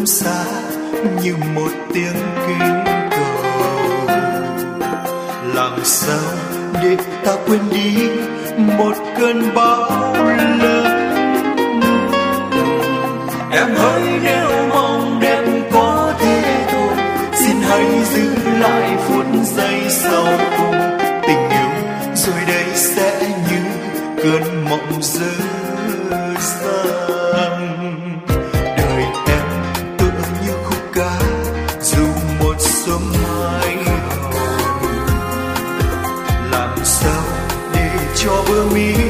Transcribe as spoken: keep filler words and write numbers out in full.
phương xa như một tiếng kinh cầu. Làm sao để ta quên đi một cơn bão lớn? Em hỡi nếu mong đẹp có thế thôi, xin hãy giữ lại phút giây sau cùng. Tình yêu rồi đây sẽ như cơn mộng dở dang. Đời em tựa như khúc ca dù một sớm mai hồng. Làm sao để cho bờ mi